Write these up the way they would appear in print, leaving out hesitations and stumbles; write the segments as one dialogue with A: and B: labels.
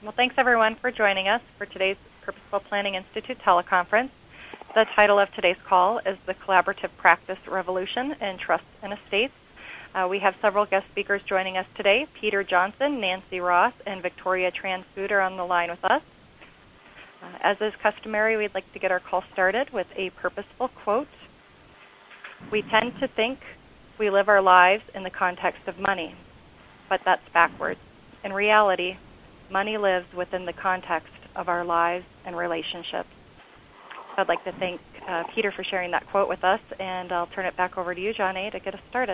A: Well, thanks everyone for joining us for today's Purposeful Planning Institute teleconference. The title of today's call is The Collaborative Practice Revolution in Trusts and Estates. We have several guest speakers joining us today. Peter Johnson, Nancy Ross, and Victoria Tran-Food are on the line with us. As is customary, we'd like to get our call started with a purposeful quote. We tend to think we live our lives in the context of money, but that's backwards. In reality, money lives within the context of our lives and relationships. I'd like to thank Peter for sharing that quote with us, and I'll turn it back over to you, John A., to get us started.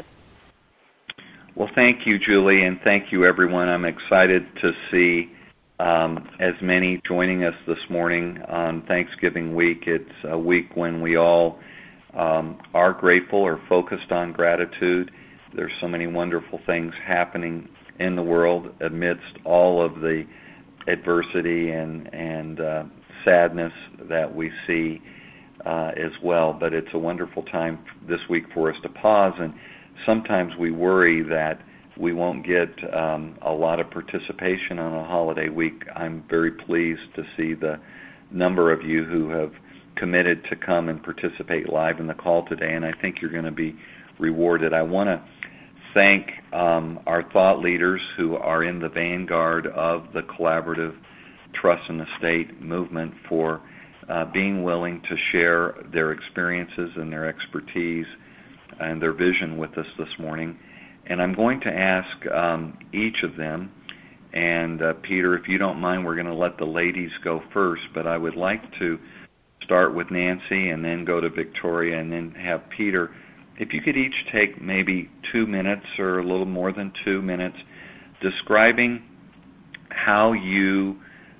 B: Well, thank you, Julie, and thank you, everyone. I'm excited to see as many joining us this morning on Thanksgiving week. It's a week when we all are grateful or focused on gratitude. There's so many wonderful things happening in the world amidst all of the adversity and sadness that we see as well. But it's a wonderful time this week for us to pause, and sometimes we worry that we won't get a lot of participation on a holiday week. I'm very pleased to see the number of you who have committed to come and participate live in the call today, and I think you're going to be rewarded. I want to thank our thought leaders who are in the vanguard of the collaborative trust and estate movement for being willing to share their experiences and their expertise and their vision with us this morning. And I'm going to ask each of them, and Peter, if you don't mind, we're going to let the ladies go first, but I would like to start with Nancy and then go to Victoria and then have Peter. If you could each take maybe 2 minutes or a little more than 2 minutes describing how you've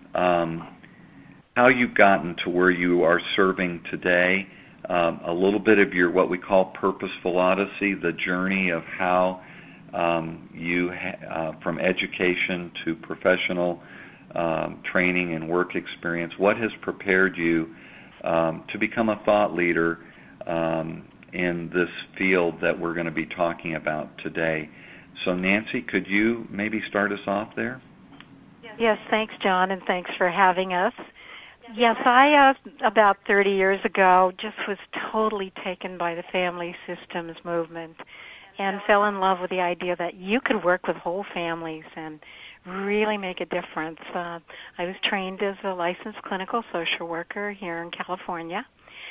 B: gotten to where you are serving today, a little bit of your what we call purposeful odyssey, the journey of how you from education to professional training and work experience, what has prepared you to become a thought leader in this field that we're going to be talking about today. So Nancy, could you maybe start us off there?
C: Yes, thanks, John, and thanks for having us. Yes, I, about 30 years ago, just was totally taken by the family systems movement and fell in love with the idea that you could work with whole families and really make a difference. I was trained as a licensed clinical social worker here in California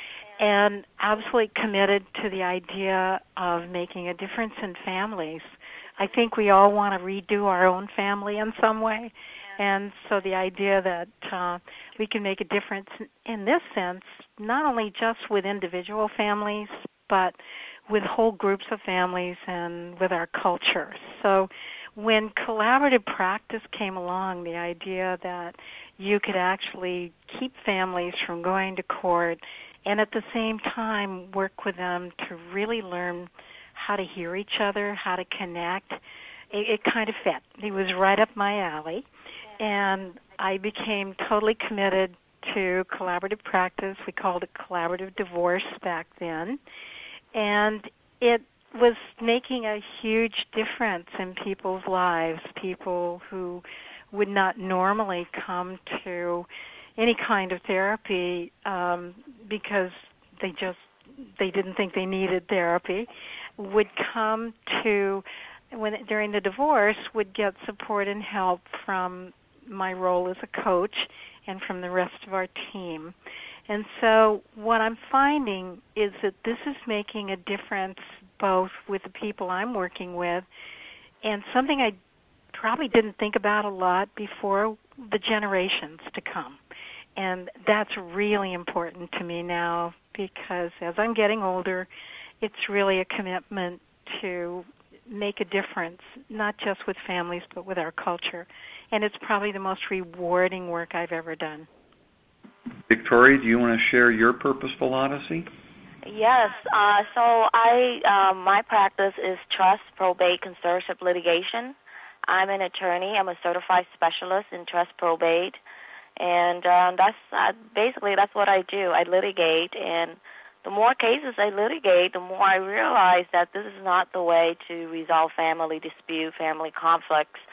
C: and absolutely committed to the idea of making a difference in families. I think we all want to redo our own family in some way. And so the idea that we can make a difference in this sense, not only just with individual families, but with whole groups of families and with our culture. So when collaborative practice came along, the idea that you could actually keep families from going to court and at the same time work with them to really learn how to hear each other, how to connect, it kind of fit. It was right up my alley. And I became totally committed to collaborative practice. We called it collaborative divorce back then. And it was making a huge difference in people's lives, people who would not normally come to any kind of therapy because they didn't think they needed therapy, would come to, during the divorce, would get support and help from my role as a coach and from the rest of our team. And so what I'm finding is that this is making a difference both with the people I'm working with and something I probably didn't think about a lot before, the generations to come. And that's really important to me now because as I'm getting older, it's really a commitment to make a difference, not just with families, but with our culture. And it's probably the most rewarding work I've ever done.
B: Victoria, do you want to share your purposeful odyssey?
D: Yes. So my practice is trust, probate, conservatorship litigation. I'm an attorney. I'm a certified specialist in trust probate. And that's what I do. I litigate, and the more cases I litigate, the more I realize that this is not the way to resolve family dispute, family conflicts.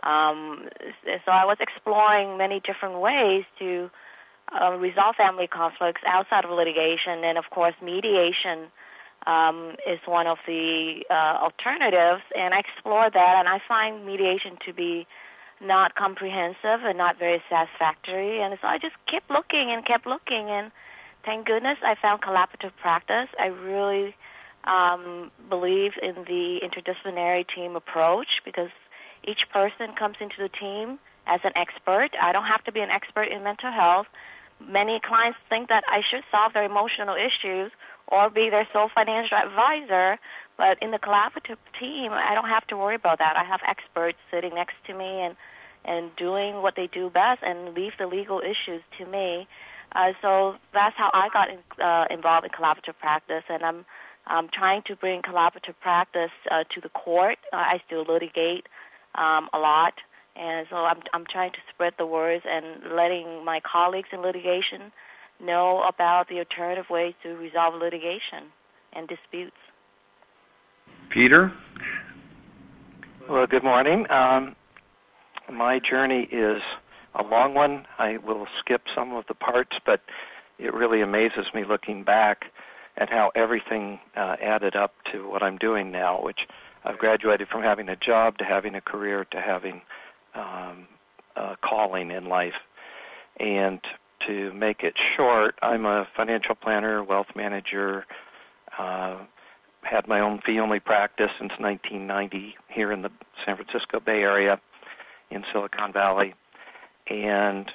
D: So I was exploring many different ways to resolve family conflicts outside of litigation, and of course mediation is one of the alternatives, and I explored that, and I find mediation to be not comprehensive and not very satisfactory, and so I just kept looking, and thank goodness I found collaborative practice. I really believe in the interdisciplinary team approach because each person comes into the team as an expert. I don't have to be an expert in mental health. Many clients think that I should solve their emotional issues or be their sole financial advisor, but in the collaborative team, I don't have to worry about that. I have experts sitting next to me and doing what they do best and leave the legal issues to me. So that's how I got involved in collaborative practice, and I'm trying to bring collaborative practice to the court. I still litigate a lot, and so I'm trying to spread the words and letting my colleagues in litigation know about the alternative ways to resolve litigation and disputes.
B: Peter?
E: Well, good morning. My journey is a long one. I will skip some of the parts, but it really amazes me looking back at how everything added up to what I'm doing now, which I've graduated from having a job to having a career to having a calling in life. And to make it short, I'm a financial planner, wealth manager, had my own fee-only practice since 1990 here in the San Francisco Bay Area in Silicon Valley. And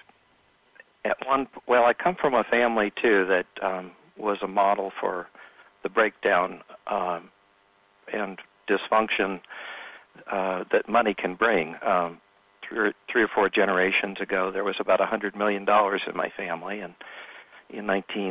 E: I come from a family, too, that was a model for the breakdown and dysfunction that money can bring. Three or four generations ago, there was about $100 million in my family, and in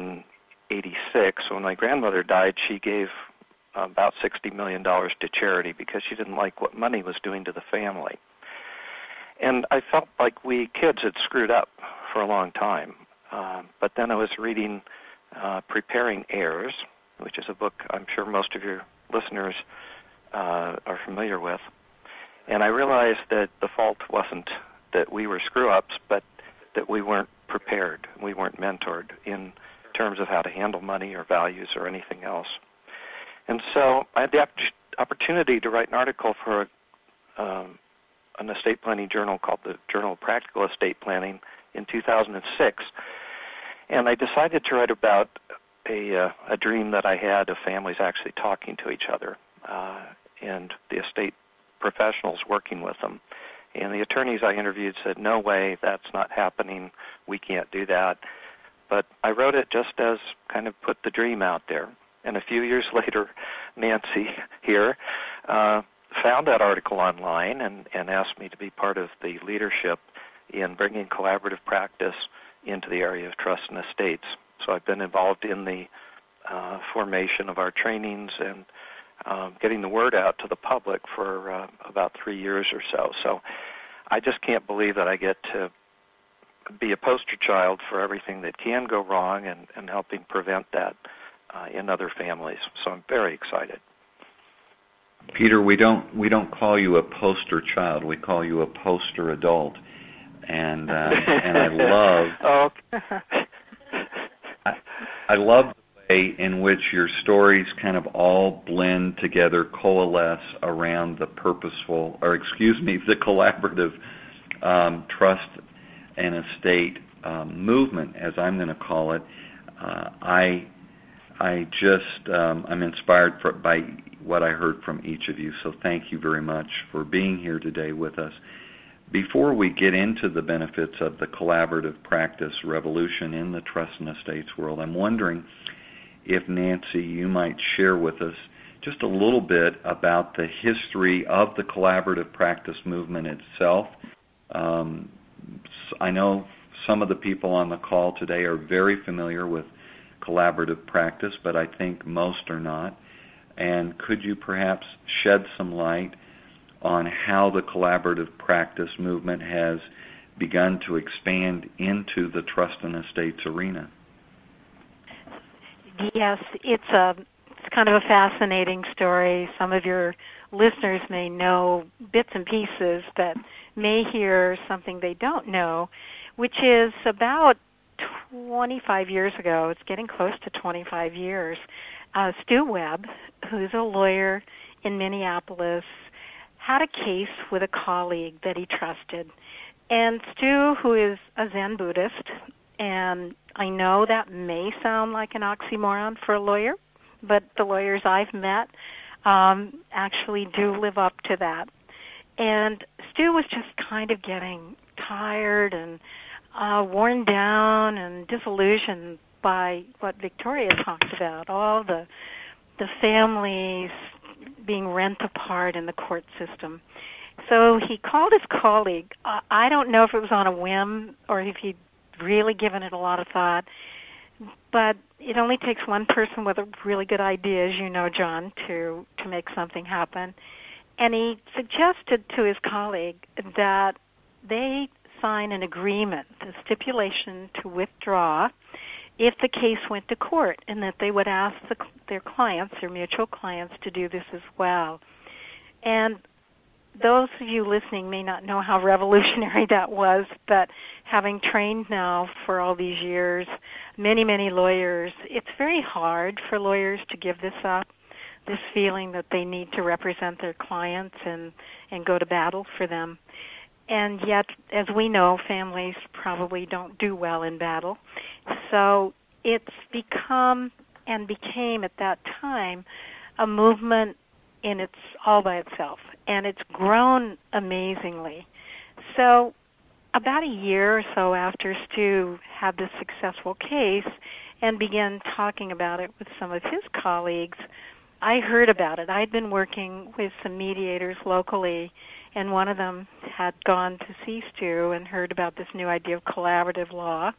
E: 1986, when my grandmother died, she gave about $60 million to charity because she didn't like what money was doing to the family. And I felt like we kids had screwed up for a long time. But then I was reading Preparing Heirs, which is a book I'm sure most of your listeners are familiar with. And I realized that the fault wasn't that we were screw-ups, but that we weren't prepared. We weren't mentored in terms of how to handle money or values or anything else. And so I had the opportunity to write an article for an estate planning journal called the Journal of Practical Estate Planning in 2006. And I decided to write about a dream that I had of families actually talking to each other and the estate professionals working with them. And the attorneys I interviewed said, no way, that's not happening. We can't do that. But I wrote it just as kind of put the dream out there. And a few years later, Nancy here found that article online and asked me to be part of the leadership in bringing collaborative practice into the area of trust and estates. So I've been involved in the formation of our trainings and getting the word out to the public for about 3 years or so. So I just can't believe that I get to be a poster child for everything that can go wrong and helping prevent that in other families. So I'm very excited.
B: Peter, we don't call you a poster child. We call you a poster adult. And I love I love the way in which your stories kind of all blend together, coalesce around the the collaborative trust and estate movement, as I'm going to call it. I'm inspired by what I heard from each of you, so thank you very much for being here today with us. Before we get into the benefits of the collaborative practice revolution in the trust and estates world, I'm wondering if, Nancy, you might share with us just a little bit about the history of the collaborative practice movement itself. I know some of the people on the call today are very familiar with collaborative practice, but I think most are not. And could you perhaps shed some light on how the collaborative practice movement has begun to expand into the trust and estates arena?
C: Yes, it's kind of a fascinating story. Some of your listeners may know bits and pieces that may hear something they don't know, which is about 25 years ago, it's getting close to 25 years, Stu Webb, who's a lawyer in Minneapolis, had a case with a colleague that he trusted. And Stu, who is a Zen Buddhist, and I know that may sound like an oxymoron for a lawyer, but the lawyers I've met actually do live up to that. And Stu was just kind of getting tired and worn down and disillusioned by what Victoria talked about, all the families being rent apart in the court system. So he called his colleague. I don't know if it was on a whim or if he'd really given it a lot of thought, but it only takes one person with a really good idea, as you know, John, to make something happen. And he suggested to his colleague that they sign an agreement, a stipulation to withdraw if the case went to court, and that they would ask their clients, their mutual clients, to do this as well. And those of you listening may not know how revolutionary that was, but having trained now for all these years, many, many lawyers, it's very hard for lawyers to give this up, this feeling that they need to represent their clients and go to battle for them. And yet, as we know, families probably don't do well in battle. So it's become and became at that time a movement in its all by itself, and it's grown amazingly. So about a year or so after Stu had this successful case and began talking about it with some of his colleagues, I heard about it. I'd been working with some mediators locally, and one of them had gone to see Stu and heard about this new idea of collaborative law.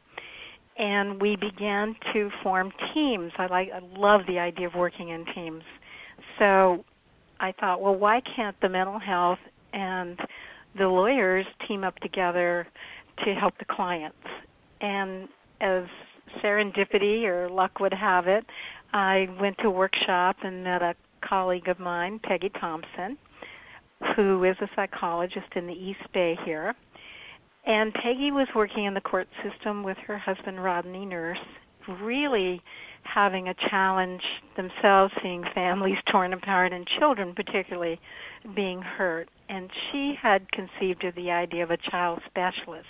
C: And we began to form teams. I love the idea of working in teams. So I thought, well, why can't the mental health and the lawyers team up together to help the clients? And as serendipity or luck would have it, I went to a workshop and met a colleague of mine, Peggy Thompson, who is a psychologist in the East Bay here. And Peggy was working in the court system with her husband, Rodney Nurse, really having a challenge themselves, seeing families torn apart and children particularly being hurt. And she had conceived of the idea of a child specialist.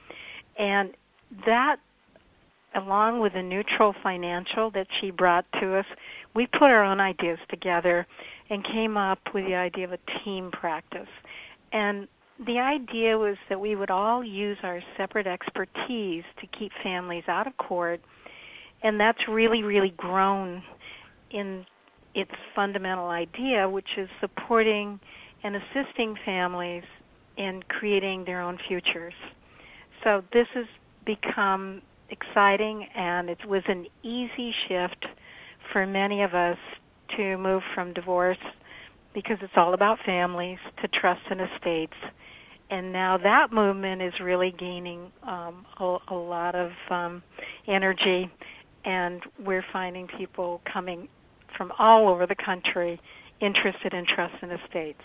C: And that, along with the neutral financial that she brought to us, we put our own ideas together and came up with the idea of a team practice. And the idea was that we would all use our separate expertise to keep families out of court, and that's really, really grown in its fundamental idea, which is supporting and assisting families in creating their own futures. So this has become exciting, and it was an easy shift for many of us to move from divorce, because it's all about families, to trust and estates. And now that movement is really gaining a lot of energy, and we're finding people coming from all over the country interested in trust and estates.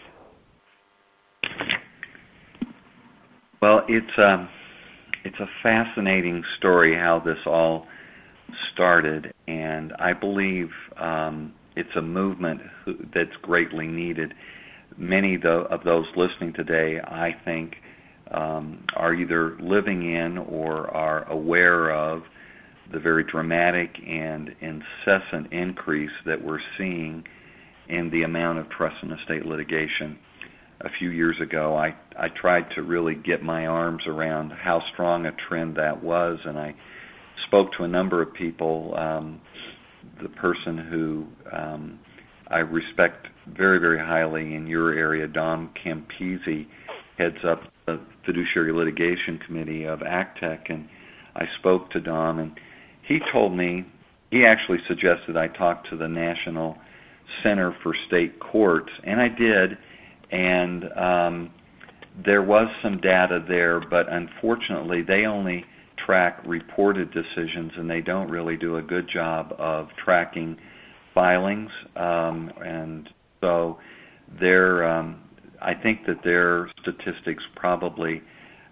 B: Well, it's a fascinating story how this all started, and I believe it's a movement that's greatly needed. Many of those listening today, I think, are either living in or are aware of the very dramatic and incessant increase that we're seeing in the amount of trust and estate litigation. A few years ago, I tried to really get my arms around how strong a trend that was, and I spoke to a number of people. The person who I respect very, very highly in your area, Dom Campisi, heads up the Fiduciary Litigation Committee of ACTEC, and I spoke to Dom, and he told me, he actually suggested I talk to the National Center for State Courts, and I did, and there was some data there, but unfortunately they only track reported decisions, and they don't really do a good job of tracking filings, and so I think that their statistics probably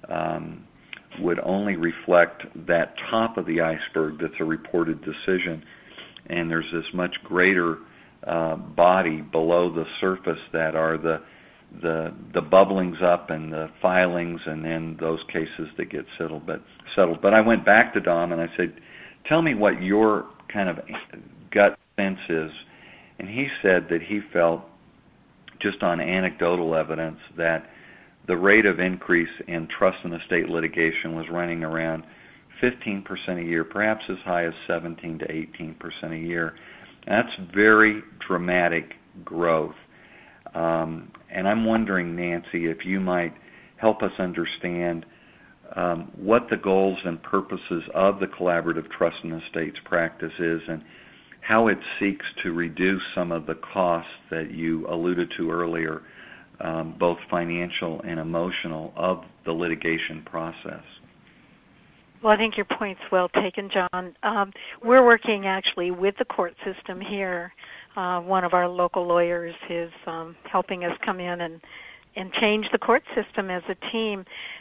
B: would only reflect that top of the iceberg that's a reported decision, and there's this much greater body below the surface that are the bubblings up and the filings, and then those cases that get settled. But I went back to Dom and I said, tell me what your kind of gut sense is. And he said that he felt, just on anecdotal evidence, that the rate of increase in trust and estate litigation was running around 15% a year, perhaps as high as 17 to 18% a year. And that's very dramatic growth. And I'm wondering, Nancy, if you might help us understand what the goals and purposes of the collaborative trust and estates practice is, and how it seeks to reduce some of the costs that you alluded to earlier, both financial and emotional, of the litigation process.
C: Well, I think your point's well taken, John. We're working actually with the court system here. One of our local lawyers is helping us come in and change the court system as a team.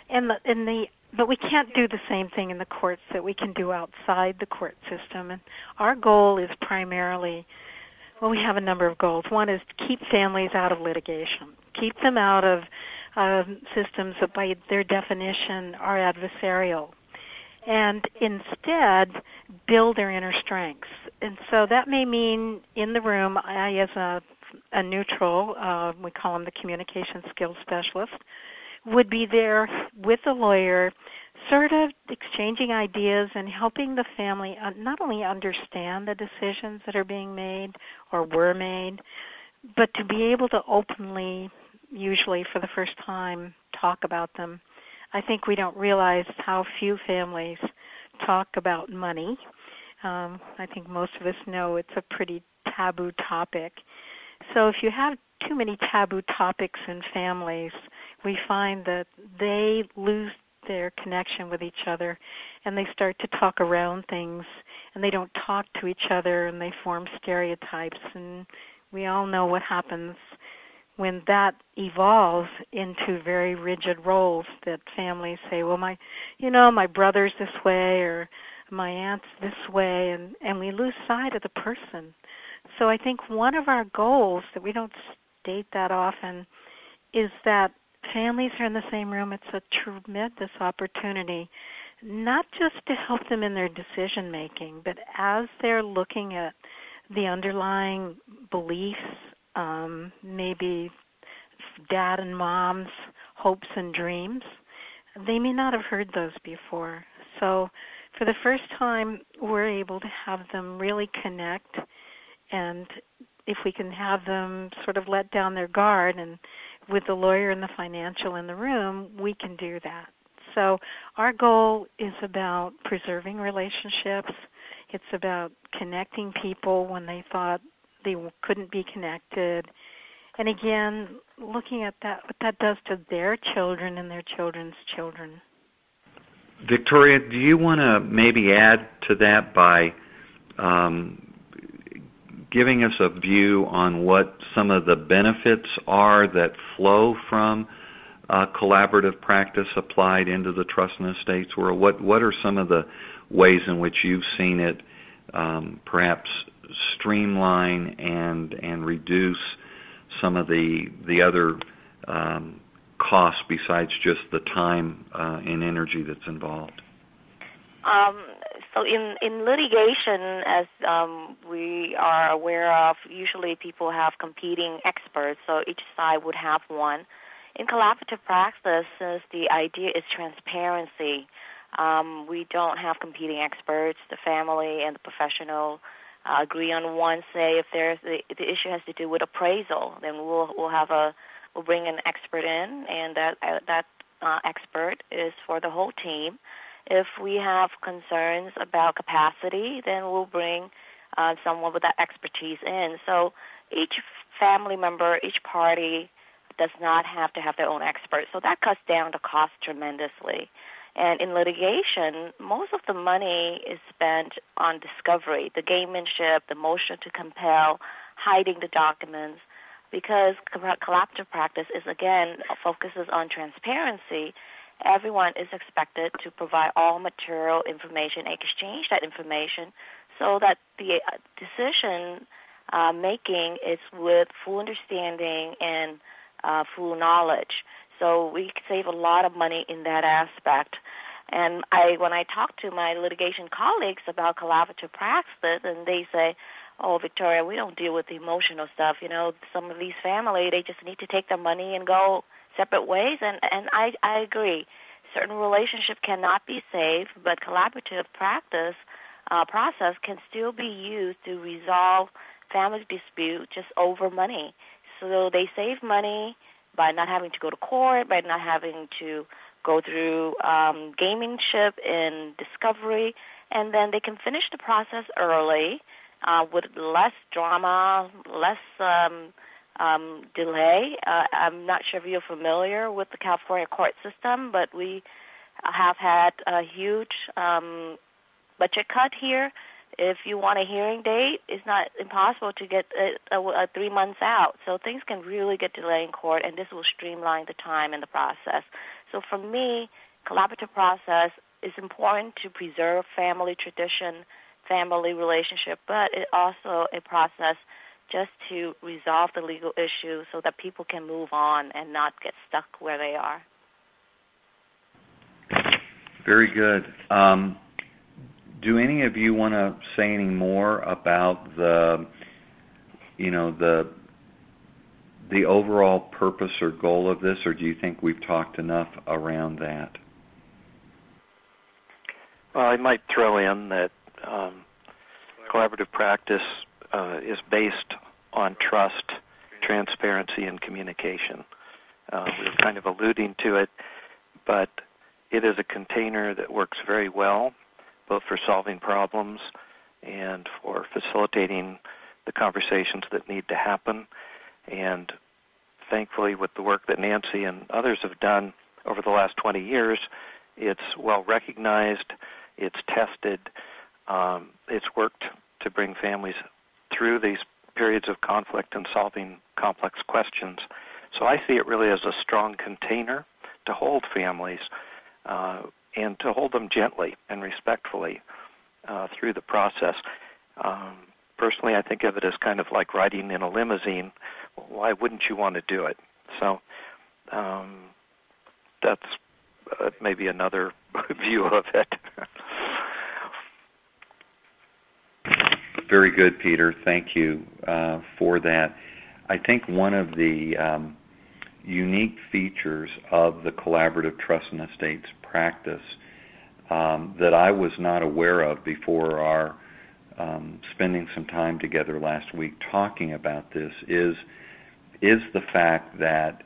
C: But we can't do the same thing in the courts that we can do outside the court system. And our goal is primarily, well, we have a number of goals. One is to keep families out of litigation, keep them out of systems that by their definition are adversarial, and instead build their inner strengths. And so that may mean in the room, I as a neutral, we call them the communication skills specialist, would be there with the lawyer, sort of exchanging ideas and helping the family not only understand the decisions that are being made or were made, but to be able to openly, usually for the first time, talk about them. I think we don't realize how few families talk about money. I think most of us know it's a pretty taboo topic. So if you have too many taboo topics in families, we find that they lose their connection with each other, and they start to talk around things, and they don't talk to each other, and they form stereotypes. And we all know what happens when that evolves into very rigid roles that families say, well, my brother's this way, or my aunt's this way, and we lose sight of the person. So I think one of our goals that we don't state that often is that families are in the same room. It's a tremendous opportunity, not just to help them in their decision making, but as they're looking at the underlying beliefs, maybe dad and mom's hopes and dreams, they may not have heard those before. So for the first time, we're able to have them really connect, and if we can have them sort of let down their guard, and with the lawyer and the financial in the room, we can do that. So our goal is about preserving relationships. It's about connecting people when they thought they couldn't be connected. And again, looking at that, what that does to their children and their children's children.
B: Victoria, do you want to maybe add to that by giving us a view on what some of the benefits are that flow from collaborative practice applied into the trust and estates world? What are some of the ways in which you've seen it perhaps streamline and reduce some of the other costs besides just the time and energy that's involved?
D: So in litigation, as we are aware of, usually people have competing experts, so each side would have one. In collaborative practice, since the idea is transparency, we don't have competing experts. The family and the professional agree on one. Say if the issue has to do with appraisal, then we'll bring an expert in, and that expert is for the whole team. If we have concerns about capacity, then we'll bring someone with that expertise in. So each family member, each party does not have to have their own expert. So that cuts down the cost tremendously. And in litigation, most of the money is spent on discovery, the gamemanship, the motion to compel, hiding the documents. because collaborative practice is, again, focuses on transparency, everyone is expected to provide all material information, exchange that information, so that the decision making is with full understanding and full knowledge. So we save a lot of money in that aspect. And when I talk to my litigation colleagues about collaborative practice, and they say, "Oh, Victoria, we don't deal with the emotional stuff. You know, some of these families, they just need to take their money and go separate ways." And I agree. Certain relationships cannot be saved, but collaborative practice process can still be used to resolve family dispute just over money. So they save money by not having to go to court, by not having to go through gamingship and discovery, and then they can finish the process early with less drama, less delay. I'm not sure if you're familiar with the California court system, but we have had a huge budget cut here. If you want a hearing date, it's not impossible to get 3 months out. So things can really get delayed in court, and this will streamline the time and the process. So for me, collaborative process is important to preserve family tradition, family relationship, but it's also a process just to resolve the legal issue so that people can move on and not get stuck where they are.
B: Very good. Do any of you want to say any more about the overall purpose or goal of this, or do you think we've talked enough around that?
E: Well, I might throw in that collaborative practice is based on trust, transparency, and communication. We were kind of alluding to it, but it is a container that works very well, both for solving problems and for facilitating the conversations that need to happen. And thankfully, with the work that Nancy and others have done over the last 20 years, it's well recognized, it's tested, it's worked to bring families through these periods of conflict and solving complex questions. So I see it really as a strong container to hold families and to hold them gently and respectfully through the process. Personally, I think of it as kind of like riding in a limousine. Why wouldn't you want to do it? So that's maybe another view of it.
B: Very good, Peter. Thank you for that. I think one of the unique features of the collaborative trust and estates practice that I was not aware of before our spending some time together last week talking about this is the fact that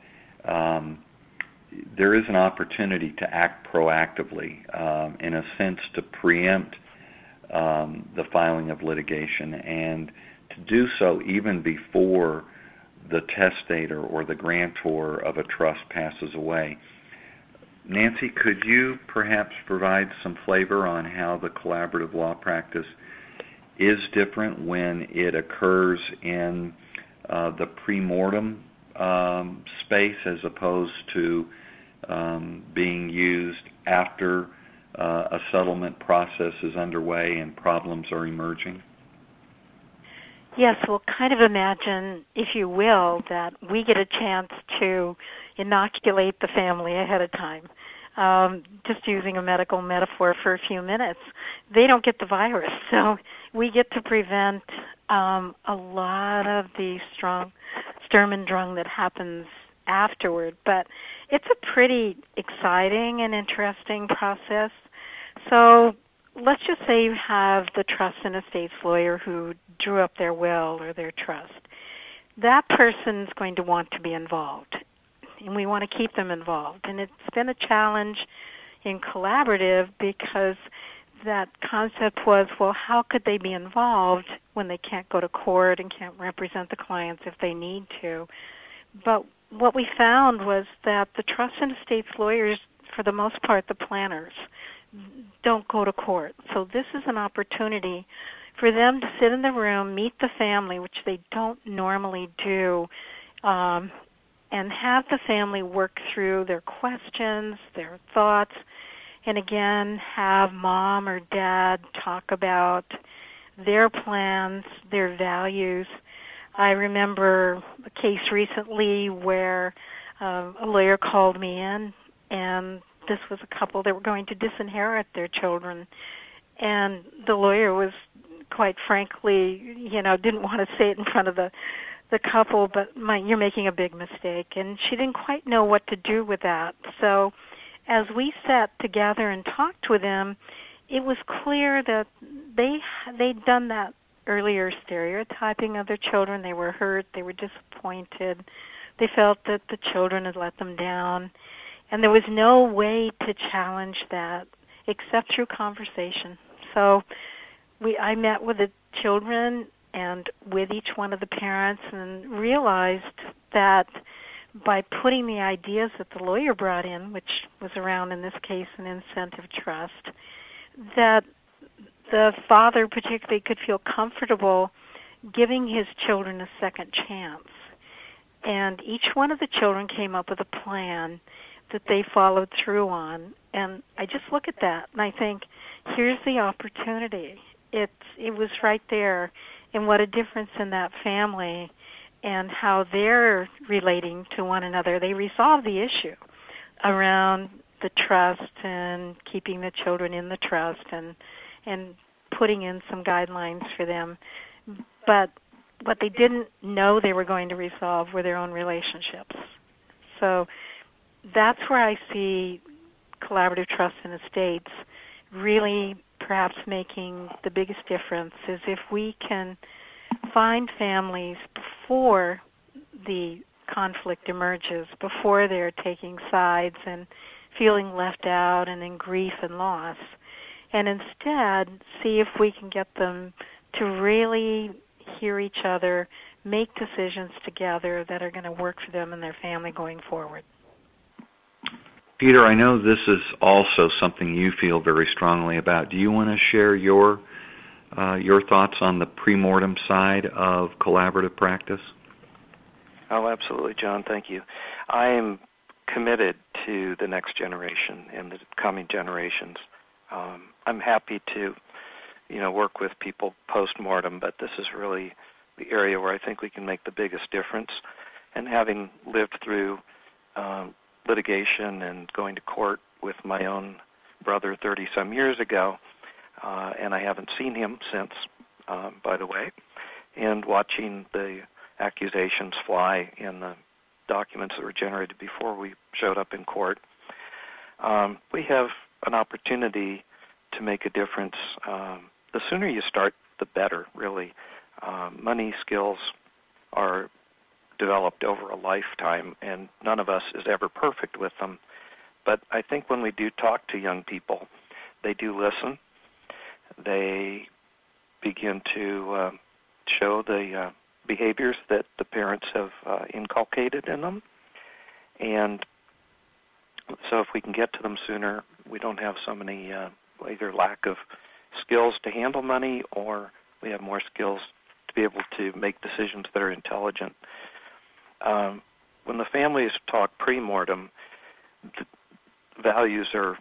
B: there is an opportunity to act proactively, in a sense to preempt the filing of litigation, and to do so even before the testator or the grantor of a trust passes away. Nancy, could you perhaps provide some flavor on how the collaborative law practice is different when it occurs in the pre-mortem space as opposed to being used after a settlement process is underway and problems are emerging?
C: Yes, well, kind of imagine, if you will, that we get a chance to inoculate the family ahead of time. Just using a medical metaphor for a few minutes. They don't get the virus, so we get to prevent a lot of the strong Sturm und Drang that happens afterward. But it's a pretty exciting and interesting process. So let's just say you have the trust and estates lawyer who drew up their will or their trust. That person's going to want to be involved, and we want to keep them involved. And it's been a challenge in collaborative because that concept was, well, how could they be involved when they can't go to court and can't represent the clients if they need to? But what we found was that the trust and estates lawyers, for the most part, the planners, don't go to court. So this is an opportunity for them to sit in the room, meet the family, which they don't normally do and have the family work through their questions, their thoughts, and again, have mom or dad talk about their plans, their values. I remember a case recently where a lawyer called me in, and this was a couple that were going to disinherit their children. And the lawyer was, quite frankly, didn't want to say it in front of the couple, but you're making a big mistake. And she didn't quite know what to do with that. So as we sat together and talked with them, it was clear that they'd done that earlier stereotyping of their children. They were hurt. They were disappointed. They felt that the children had let them down. And there was no way to challenge that except through conversation. So I met with the children and with each one of the parents and realized that by putting the ideas that the lawyer brought in, which was around, in this case, an incentive trust, that the father particularly could feel comfortable giving his children a second chance. And each one of the children came up with a plan that they followed through on. And I just look at that and I think, here's the opportunity. It was right there. And what a difference in that family and how they're relating to one another. They resolve the issue around the trust and keeping the children in the trust and putting in some guidelines for them. But what they didn't know they were going to resolve were their own relationships. So that's where I see collaborative trust in estates really perhaps making the biggest difference, is if we can find families before the conflict emerges, before they're taking sides and feeling left out and in grief and loss, and instead see if we can get them to really hear each other, make decisions together that are going to work for them and their family going forward.
B: Peter, I know this is also something you feel very strongly about. Do you want to share your thoughts on the premortem side of collaborative practice?
E: Oh, absolutely, John. Thank you. I am committed to the next generation and the coming generations. I'm happy to, work with people post-mortem, but this is really the area where I think we can make the biggest difference. And having lived through litigation and going to court with my own brother 30-some years ago, and I haven't seen him since, by the way, and watching the accusations fly in the documents that were generated before we showed up in court, we have an opportunity to make a difference. The sooner you start, the better, really. Money skills are developed over a lifetime, and none of us is ever perfect with them. But I think when we do talk to young people, they do listen. They begin to show the behaviors that the parents have inculcated in them. And so if we can get to them sooner, we don't have so many either lack of skills to handle money, or we have more skills to be able to make decisions that are intelligent. When the families talk pre-mortem, the values are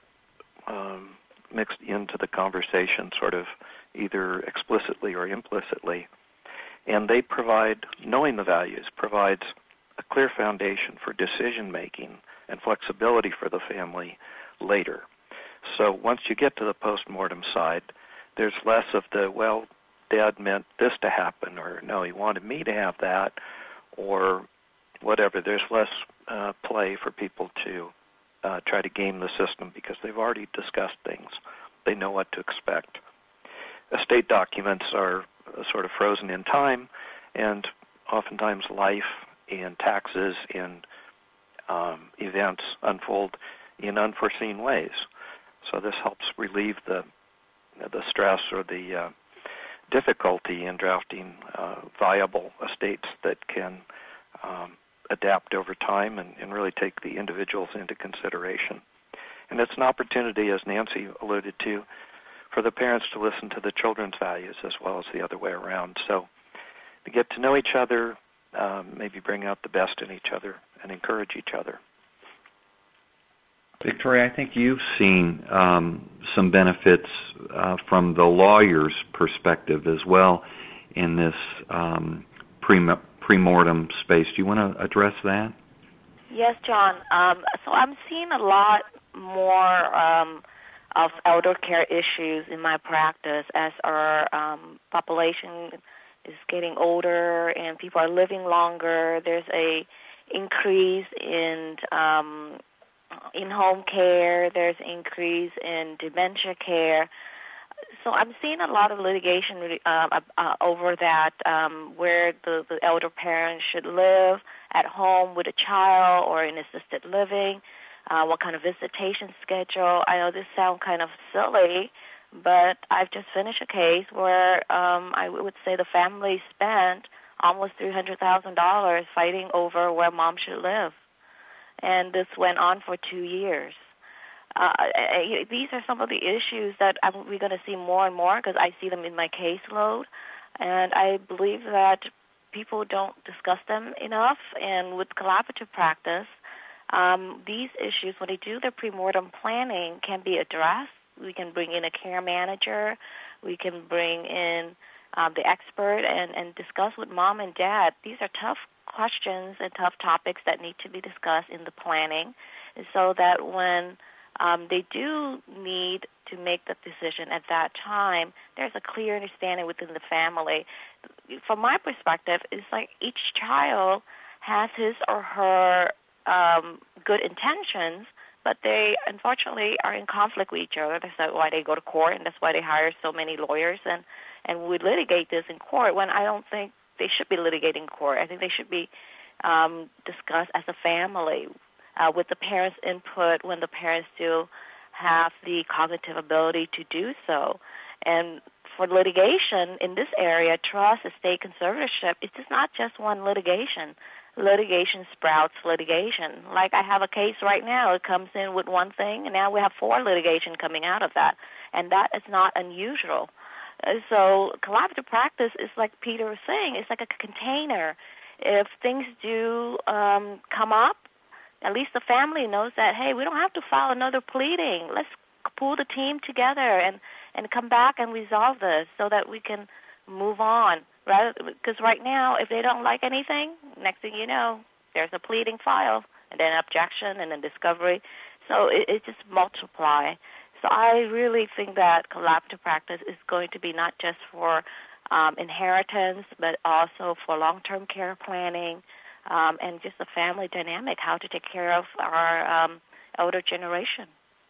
E: mixed into the conversation sort of either explicitly or implicitly. And they provide, knowing the values, provides a clear foundation for decision-making and flexibility for the family later. So once you get to the post-mortem side, there's less of the, well, Dad meant this to happen, or no, he wanted me to have that, or whatever. There's less play for people to try to game the system because they've already discussed things. They know what to expect. Estate documents are sort of frozen in time, and oftentimes life and taxes and events unfold in unforeseen ways. So this helps relieve the stress or the difficulty in drafting viable estates that can adapt over time and really take the individuals into consideration. And it's an opportunity, as Nancy alluded to, for the parents to listen to the children's values as well as the other way around. So to get to know each other, maybe bring out the best in each other and encourage each other.
B: Victoria, I think you've seen some benefits from the lawyer's perspective as well in this pre-mortem space. Do you want to address that?
D: Yes, John. So I'm seeing a lot more of elder care issues in my practice as our population is getting older and people are living longer. There's a increase in in-home care. There's increase in dementia care. So I'm seeing a lot of litigation over that, where the elder parent should live at home with a child or in assisted living, what kind of visitation schedule. I know this sounds kind of silly, but I've just finished a case where I would say the family spent almost $300,000 fighting over where mom should live. And this went on for 2 years. These are some of the issues that we're going to see more and more because I see them in my caseload. And I believe that people don't discuss them enough. And with collaborative practice, these issues, when they do their premortem planning, can be addressed. We can bring in a care manager. We can bring in the expert and discuss with mom and dad. These are tough questions and tough topics that need to be discussed in the planning so that when they do need to make the decision at that time, there's a clear understanding within the family. From my perspective, it's like each child has his or her good intentions, but they unfortunately are in conflict with each other. That's why they go to court, and that's why they hire so many lawyers and we litigate this in court when I don't think they should be litigating in court. I think they should be discussed as a family with the parents' input when the parents still have the cognitive ability to do so. And for litigation in this area, trust, estate conservatorship, it's just not just one litigation. Litigation sprouts litigation. Like I have a case right now. It comes in with one thing, and now we have 4 litigation coming out of that. And that is not unusual. So collaborative practice is like Peter was saying, it's like a container. If things do come up, at least the family knows that, hey, we don't have to file another pleading. Let's pull the team together and come back and resolve this so that we can move on. Because right now, if they don't like anything, next thing you know, there's a pleading file and then objection and then discovery. So it just multiplies. So I really think that collaborative practice is going to be not just for inheritance, but also for long-term care planning and just the family dynamic, how to take care of our elder generation.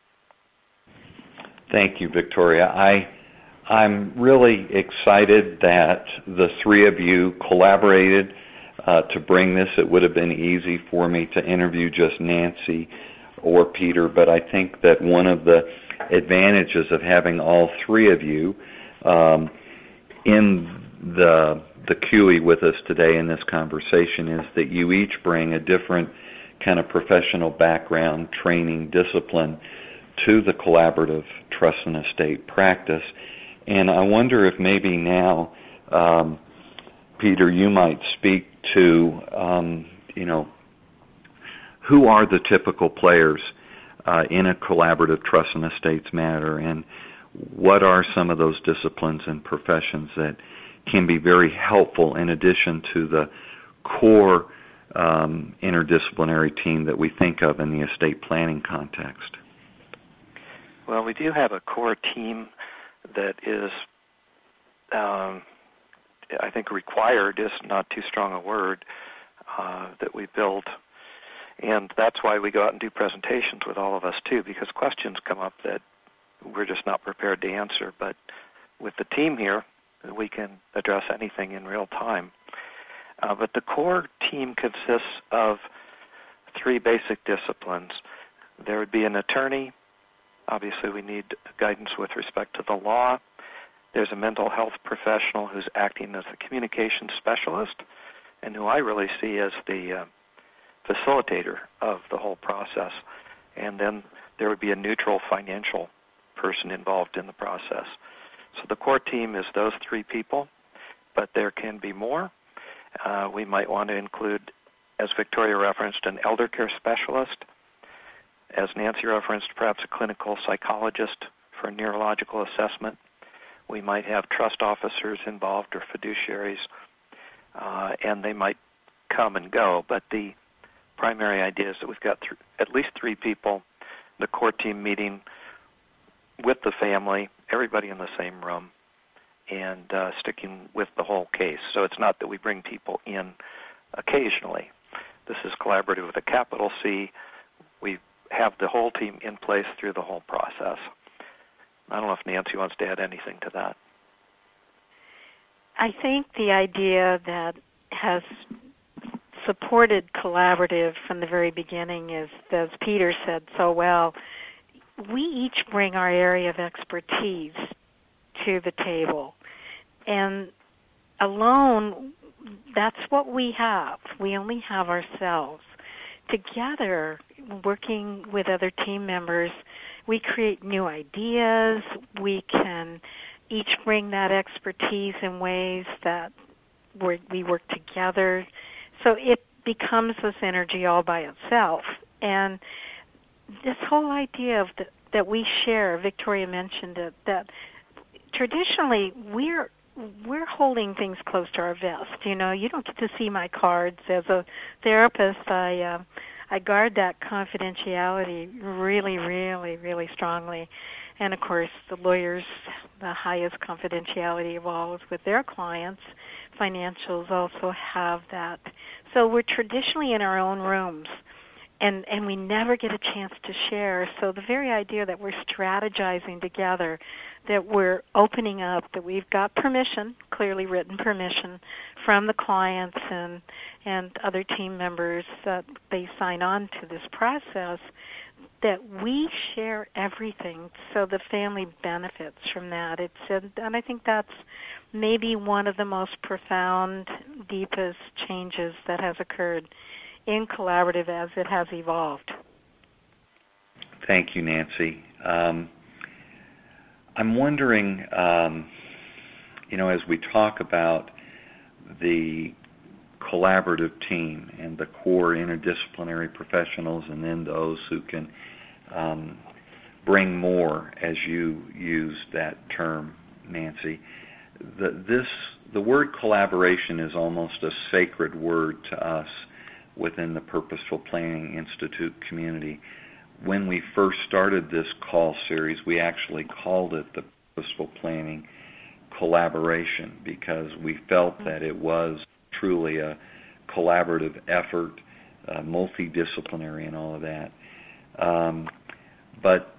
B: Thank you, Victoria. I'm really excited that the 3 of you collaborated to bring this. It would have been easy for me to interview just Nancy or Peter, but I think that one of the advantages of having all 3 of you in the QE with us today in this conversation is that you each bring a different kind of professional background, training, discipline to the collaborative trust and estate practice. And I wonder if maybe now, Peter, you might speak to, who are the typical players in a collaborative trust and estates matter, and what are some of those disciplines and professions that can be very helpful in addition to the core interdisciplinary team that we think of in the estate planning context?
E: Well, we do have a core team that is, I think required is not too strong a word, that we build. And that's why we go out and do presentations with all of us, too, because questions come up that we're just not prepared to answer. But with the team here, we can address anything in real time. But the core team consists of 3 basic disciplines. There would be an attorney. Obviously, we need guidance with respect to the law. There's a mental health professional who's acting as a communication specialist and who I really see as the facilitator of the whole process. And then there would be a neutral financial person involved in the process. So the core team is those 3 people, but there can be more. We might want to include, as Victoria referenced, an elder care specialist. As Nancy referenced, perhaps a clinical psychologist for neurological assessment. We might have trust officers involved or fiduciaries, and they might come and go. But the primary idea is that we've got at least 3 people, the core team meeting with the family, everybody in the same room, and sticking with the whole case. So it's not that we bring people in occasionally. This is collaborative with a capital C. We have the whole team in place through the whole process. I don't know if Nancy wants to add anything to that.
C: I think the idea that has supported collaborative from the very beginning is, as Peter said so well, we each bring our area of expertise to the table. And alone, that's what we have. We only have ourselves. Together, working with other team members, we create new ideas. We can each bring that expertise in ways that we work together. So it becomes this energy all by itself. And this whole idea of that we share, Victoria mentioned it, that traditionally we're holding things close to our vest. You know, you don't get to see my cards. As a therapist, I guard that confidentiality really, really, really strongly. And of course, the lawyers, the highest confidentiality of all is with their clients. Financials also have that. So we're traditionally in our own rooms, and we never get a chance to share. So the very idea that we're strategizing together, that we're opening up, that we've got permission, clearly written permission, from the clients and other team members that they sign on to this process, that we share everything so the family benefits from that. And I think that's maybe one of the most profound, deepest changes that has occurred in collaborative as it has evolved.
B: Thank you, Nancy. I'm wondering, as we talk about the collaborative team and the core interdisciplinary professionals and then those who can bring more, as you used that term, Nancy, the word collaboration is almost a sacred word to us within the Purposeful Planning Institute community. When we first started this call series, we actually called it the Purposeful Planning Collaboration because we felt that it was truly a collaborative effort, multidisciplinary and all of that. But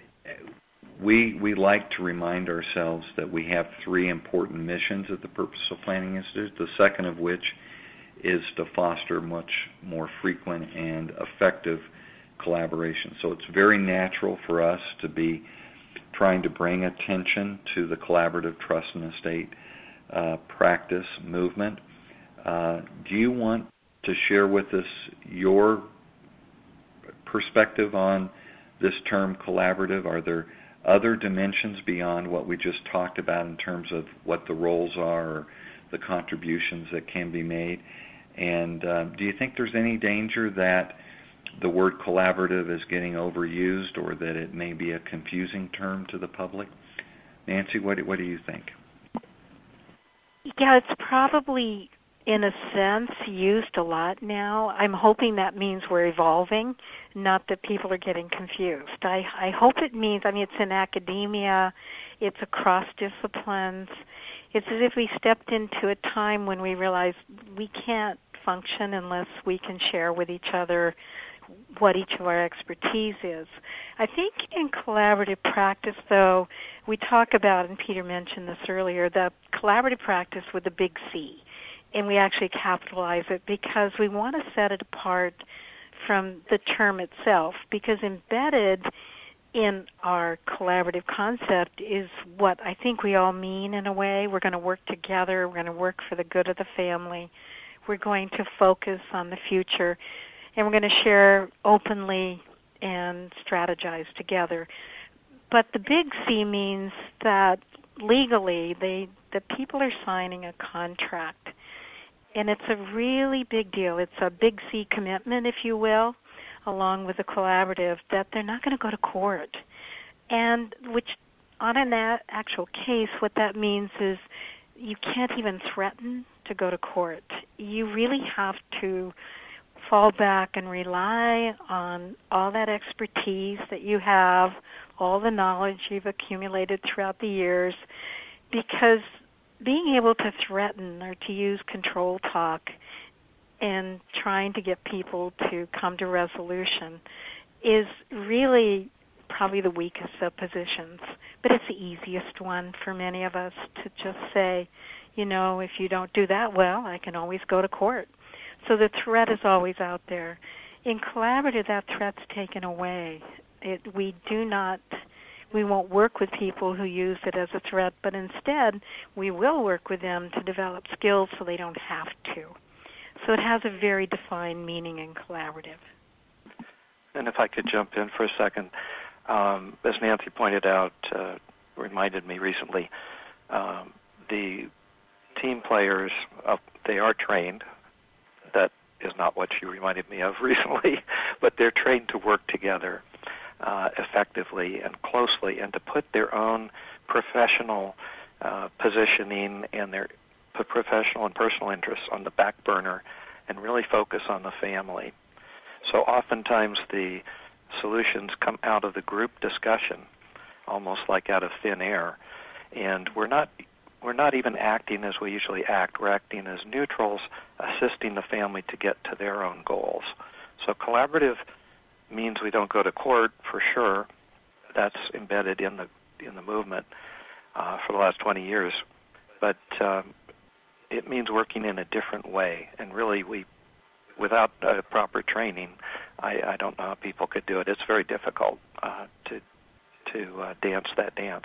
B: we like to remind ourselves that we have 3 important missions at the Purposeful Planning Institute, the second of which is to foster much more frequent and effective collaboration. So it's very natural for us to be trying to bring attention to the collaborative trust and estate practice movement. Do you want to share with us your perspective on this term collaborative? Are there other dimensions beyond what we just talked about in terms of what the roles are or the contributions that can be made? And do you think there's any danger that the word collaborative is getting overused or that it may be a confusing term to the public? Nancy, what do you think?
C: Yeah, it's probably, in a sense, used a lot now. I'm hoping that means we're evolving, not that people are getting confused. I hope it means, it's in academia, it's across disciplines. It's as if we stepped into a time when we realized we can't function unless we can share with each other what each of our expertise is. I think in collaborative practice, though, we talk about, and Peter mentioned this earlier, the collaborative practice with a big C. And we actually capitalize it because we want to set it apart from the term itself, because embedded in our collaborative concept is what I think we all mean in a way. We're going to work together. We're going to work for the good of the family. We're going to focus on the future. And we're going to share openly and strategize together. But the big C means that legally the people are signing a contract. And it's a really big deal. It's a big C commitment, if you will, along with the collaborative, that they're not going to go to court. And which, on an actual case, what that means is you can't even threaten to go to court. You really have to fall back and rely on all that expertise that you have, all the knowledge you've accumulated throughout the years, because being able to threaten or to use control talk and trying to get people to come to resolution is really probably the weakest of positions. But it's the easiest one for many of us to just say, if you don't do that well, I can always go to court. So the threat is always out there. In collaborative, that threat's taken away. We won't work with people who use it as a threat, but instead we will work with them to develop skills so they don't have to. So it has a very defined meaning in collaborative.
E: And if I could jump in for a second, as Nancy pointed out, reminded me recently, the team players, they are trained. That is not what she reminded me of recently, but they're trained to work together effectively and closely, and to put their own professional positioning and their professional and personal interests on the back burner and really focus on the family. So oftentimes the solutions come out of the group discussion, almost like out of thin air, and we're not even acting as we usually act. We're acting as neutrals, assisting the family to get to their own goals. So collaborative means we don't go to court for sure. That's embedded in the movement for the last 20 years. But it means working in a different way. And really, without proper training, I don't know how people could do it. It's very difficult to dance that dance.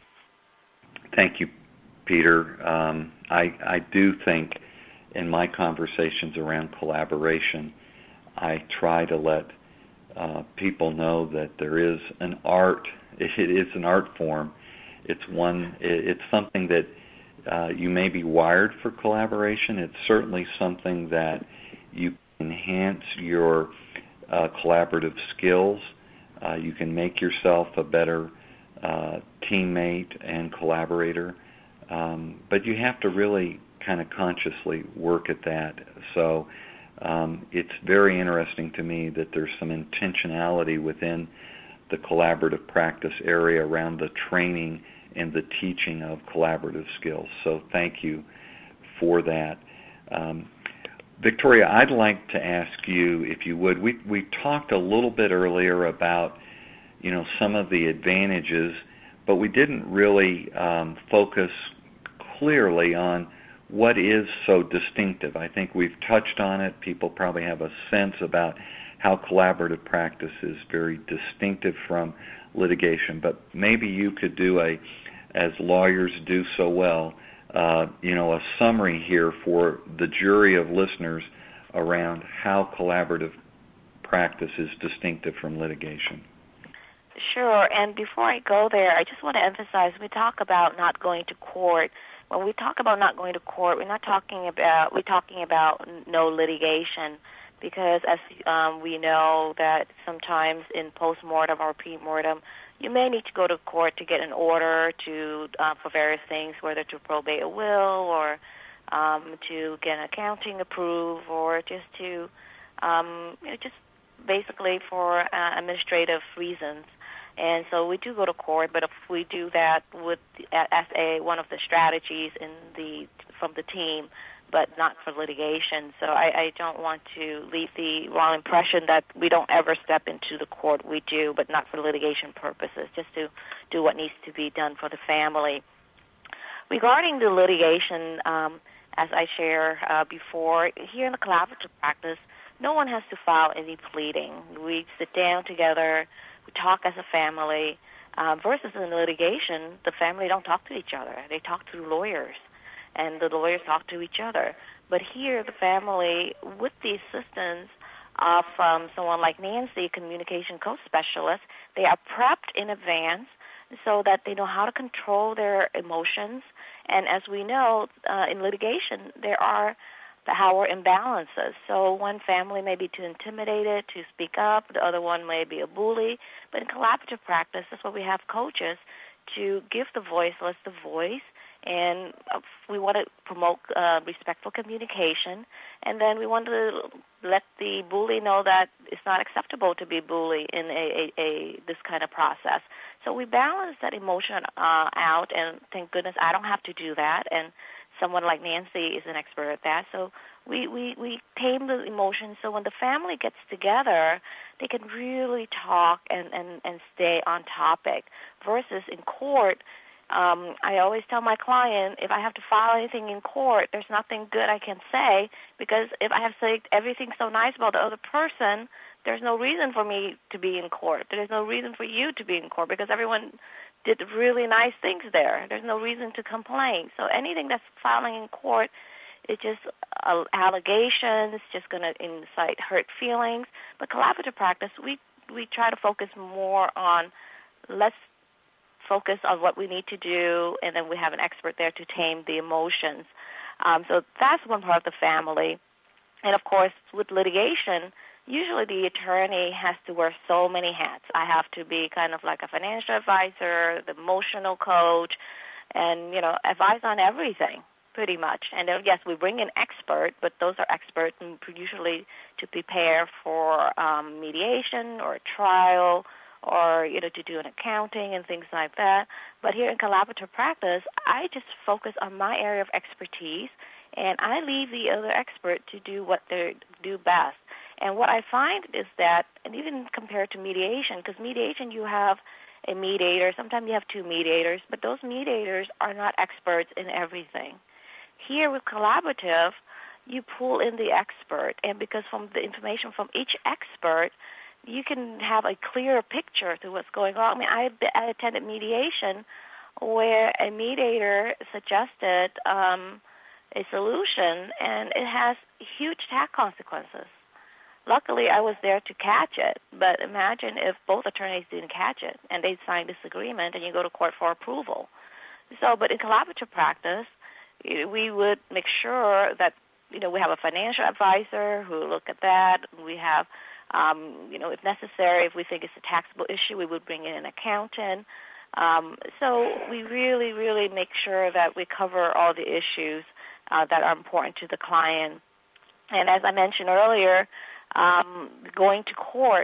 B: Thank you, Peter. I do think in my conversations around collaboration, I try to let people know that there is an art. It is an art form. It's something that you may be wired for collaboration. It's certainly something that you enhance your collaborative skills. You can make yourself a better teammate and collaborator. But you have to really kind of consciously work at that. So it's very interesting to me that there's some intentionality within the collaborative practice area around the training and the teaching of collaborative skills. So thank you for that. Victoria, I'd like to ask you, if you would, we talked a little bit earlier about some of the advantages, but we didn't really focus clearly on what is so distinctive. I think we've touched on it. People probably have a sense about how collaborative practice is very distinctive from litigation, but maybe you could do as lawyers do so well, a summary here for the jury of listeners around how collaborative practice is distinctive from litigation.
D: Sure, and before I go there, I just want to emphasize, we talk about not going to court. When we talk about not going to court, we're talking about no litigation, because as we know that sometimes in postmortem or premortem, you may need to go to court to get an order for various things, whether to probate a will or to get an accounting approved, or just to just basically for administrative reasons. And so we do go to court, but if we do that as one of the strategies from the team, but not for litigation. So I don't want to leave the wrong impression that we don't ever step into the court. We do, but not for litigation purposes, just to do what needs to be done for the family. Regarding the litigation, as I shared before, here in the collaborative practice, no one has to file any pleading. We sit down together, we talk as a family, versus in litigation, the family don't talk to each other. They talk to lawyers, and the lawyers talk to each other. But here, the family, with the assistance of someone like Nancy, communication coach specialist, they are prepped in advance so that they know how to control their emotions. And as we know, in litigation, there are the power imbalances. So one family may be too intimidated to speak up, the other one may be a bully. But in collaborative practice, that's why we have coaches to give the voiceless the voice, and we want to promote respectful communication, and then we want to let the bully know that it's not acceptable to be bullied in this kind of process. So we balance that emotion out, and thank goodness I don't have to do that, and someone like Nancy is an expert at that. So we tame the emotions, so when the family gets together, they can really talk and stay on topic, versus in court. I always tell my client, if I have to file anything in court, there's nothing good I can say, because if I have said everything so nice about the other person, there's no reason for me to be in court. There's no reason for you to be in court, because everyone did really nice things there. There's no reason to complain. So anything that's filing in court is just allegations, just going to incite hurt feelings. But collaborative practice, we try to focus more on, let's focus on what we need to do, and then we have an expert there to tame the emotions. So that's one part of the family. And, of course, with litigation, usually the attorney has to wear so many hats. I have to be kind of like a financial advisor, the emotional coach, and, advise on everything pretty much. And then, yes, we bring in experts, but those are experts usually to prepare for mediation or a trial, or, to do an accounting and things like that. But here in collaborative practice, I just focus on my area of expertise, and I leave the other expert to do what they do best. And what I find is that, and even compared to mediation, because mediation you have a mediator, sometimes you have two mediators, but those mediators are not experts in everything. Here with collaborative, you pull in the expert, and because from the information from each expert, you can have a clearer picture to what's going on. I mean, I attended mediation where a mediator suggested a solution, and it has huge tax consequences. Luckily, I was there to catch it, but imagine if both attorneys didn't catch it, and they signed this agreement, and you go to court for approval. So, but in collaborative practice, we would make sure that, we have a financial advisor who look at that. We have if necessary, if we think it's a taxable issue, we would bring in an accountant. So we really, really make sure that we cover all the issues that are important to the client. And as I mentioned earlier, going to court,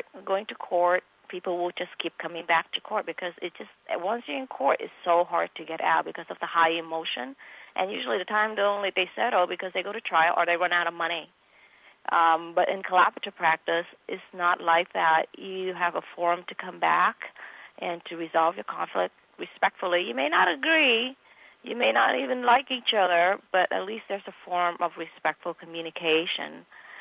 D: people will just keep coming back to court, because once you're in court, it's so hard to get out because of the high emotion. And usually the time they settle because they go to trial or they run out of money. But in collaborative practice, it's not like that. You have a forum to come back and to resolve your conflict respectfully. You may not agree. You may not even like each other, but at least there's a form of respectful communication.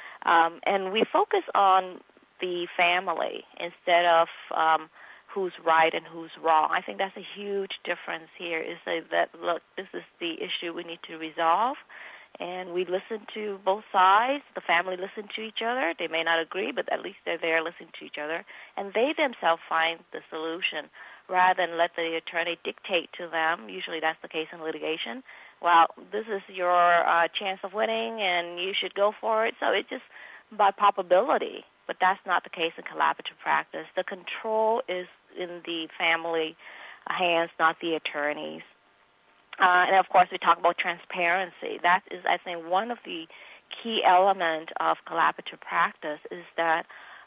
D: And we focus on the family instead of who's right and who's wrong. I think that's a huge difference here, is that, look, this is the issue we need to resolve. And we listen to both sides. The family listen to each other. They may not agree, but at least they're there listening to each other. And they themselves find the solution rather than let the attorney dictate to them. Usually that's the case in litigation. Well, this is your chance of winning, and you should go for it. So it's just by probability. But that's not the case in collaborative practice. The control is in the family hands, not the attorneys. And, of course, we talk about transparency. That is, I think, one of the key elements of collaborative practice is that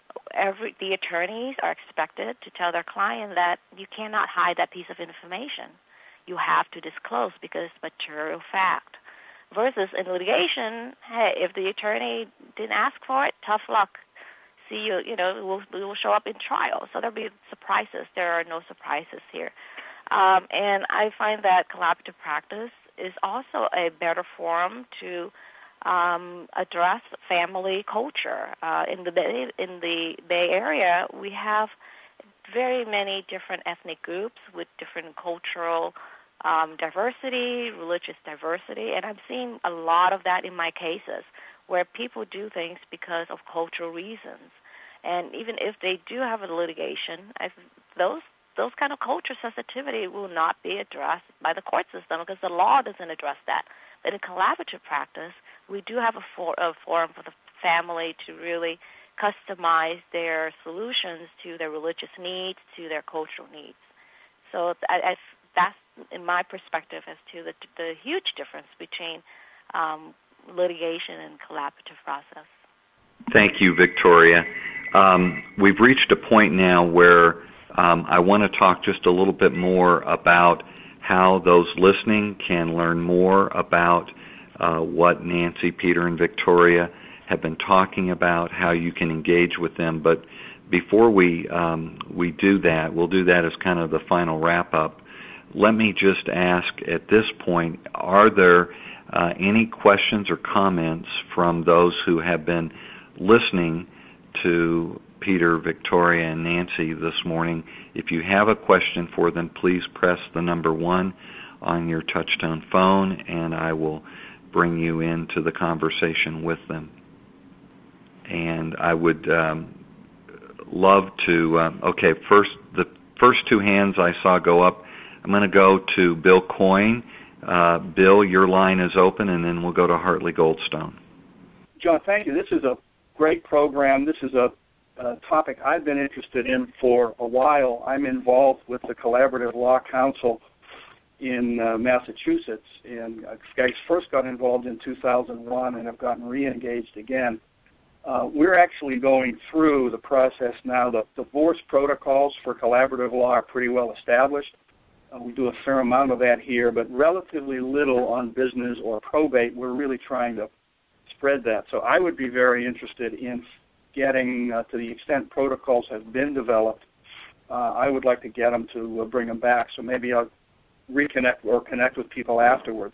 D: the attorneys are expected to tell their client that you cannot hide that piece of information. You have to disclose because it's material fact. Versus in litigation, hey, if the attorney didn't ask for it, tough luck. See you, we will show up in trial. So there'll be surprises. There are no surprises here. And I find that collaborative practice is also a better forum to address family culture. In the Bay Area, we have very many different ethnic groups with different cultural diversity, religious diversity, and I've seen a lot of that in my cases where people do things because of cultural reasons. And even if they do have a litigation, those those kind of culture sensitivity will not be addressed by the court system because the law doesn't address that. But in collaborative practice, we do have a forum for the family to really customize their solutions to their religious needs, to their cultural needs. So that's, in my perspective, as to the huge difference between litigation and collaborative process.
B: Thank you, Victoria. We've reached a point now where I want to talk just a little bit more about how those listening can learn more about what Nancy, Peter, and Victoria have been talking about, how you can engage with them. But before we do that, we'll do that as kind of the final wrap-up. Let me just ask at this point, are there any questions or comments from those who have been listening to Peter, Victoria, and Nancy this morning? If you have a question for them, please press the number 1 on your touch-tone phone, and I will bring you into the conversation with them. And I would love to, the first 2 hands I saw go up, I'm going to go to Bill Coyne. Bill, your line is open, and then we'll go to Hartley Goldstone.
F: John, thank you. This is a great program. This is a topic I've been interested in for a while. I'm involved with the Collaborative Law Council in Massachusetts, and I first got involved in 2001 and have gotten re-engaged again. We're actually going through the process now. The divorce protocols for collaborative law are pretty well established. We do a fair amount of that here, but relatively little on business or probate. We're really trying to spread that. So I would be very interested in getting, to the extent protocols have been developed, I would like to get them to bring them back. So maybe I'll reconnect or connect with people afterwards.